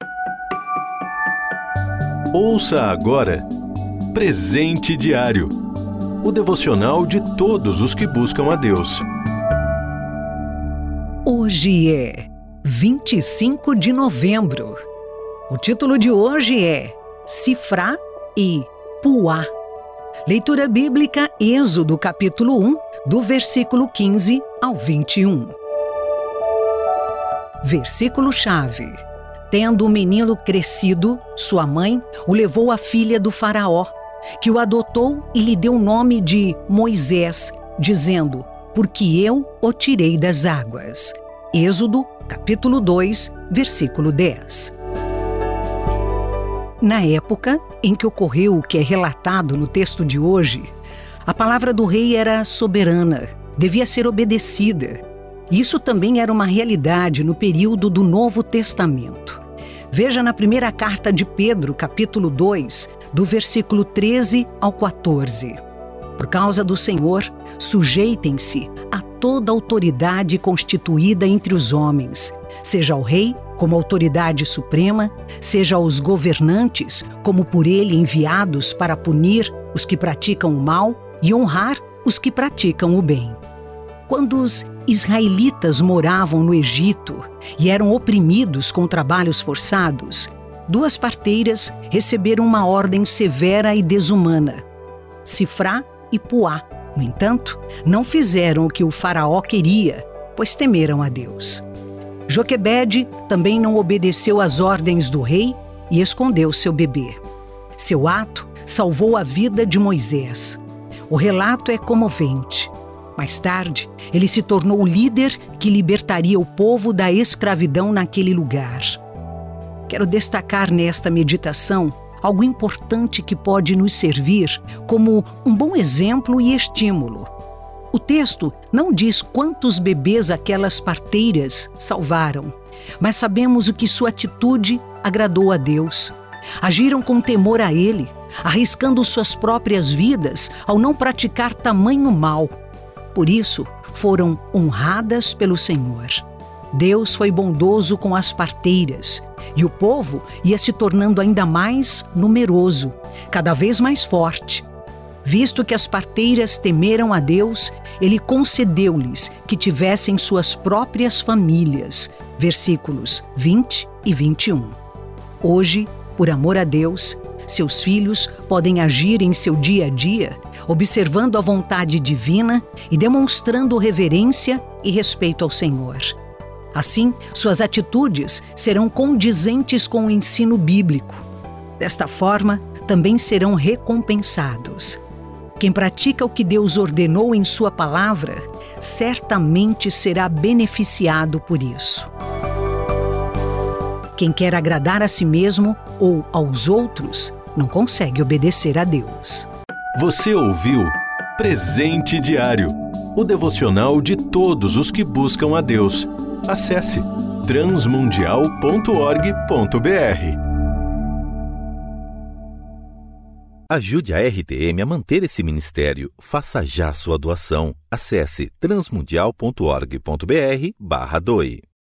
Ouça agora Presente Diário, o devocional de todos os que buscam a Deus. Hoje é 25 de novembro. O título de hoje é Sifrá e Puá. Leitura bíblica, Êxodo capítulo 1, do versículo 15 ao 21. Versículo-chave. Tendo o menino crescido, sua mãe o levou à filha do faraó, que o adotou e lhe deu o nome de Moisés, dizendo: porque eu o tirei das águas. Êxodo, capítulo 2, versículo 10. Na época em que ocorreu o que é relatado no texto de hoje, a palavra do rei era soberana, devia ser obedecida. Isso também era uma realidade no período do Novo Testamento. Veja na primeira carta de Pedro, capítulo 2, do versículo 13 ao 14. Por causa do Senhor, sujeitem-se a toda autoridade constituída entre os homens, seja ao rei como autoridade suprema, seja aos governantes como por ele enviados para punir os que praticam o mal e honrar os que praticam o bem. Quando os israelitas moravam no Egito e eram oprimidos com trabalhos forçados, duas parteiras receberam uma ordem severa e desumana: Sifrá e Puá. No entanto, não fizeram o que o faraó queria, pois temeram a Deus. Joquebede também não obedeceu às ordens do rei e escondeu seu bebê. Seu ato salvou a vida de Moisés. O relato é comovente. Mais tarde, ele se tornou o líder que libertaria o povo da escravidão naquele lugar. Quero destacar nesta meditação algo importante que pode nos servir como um bom exemplo e estímulo. O texto não diz quantos bebês aquelas parteiras salvaram, mas sabemos o que sua atitude agradou a Deus. Agiram com temor a Ele, arriscando suas próprias vidas ao não praticar tamanho mal. Por isso, foram honradas pelo Senhor. Deus foi bondoso com as parteiras, e o povo ia se tornando ainda mais numeroso, cada vez mais forte. Visto que as parteiras temeram a Deus, Ele concedeu-lhes que tivessem suas próprias famílias. Versículos 20 e 21. Hoje, por amor a Deus, seus filhos podem agir em seu dia a dia, observando a vontade divina e demonstrando reverência e respeito ao Senhor. Assim, suas atitudes serão condizentes com o ensino bíblico. Desta forma, também serão recompensados. Quem pratica o que Deus ordenou em sua palavra, certamente será beneficiado por isso. Quem quer agradar a si mesmo ou aos outros, não consegue obedecer a Deus. Você ouviu Presente Diário, o devocional de todos os que buscam a Deus. Acesse transmundial.org.br. Ajude a RTM a manter esse ministério. Faça já sua doação. Acesse transmundial.org.br/doe.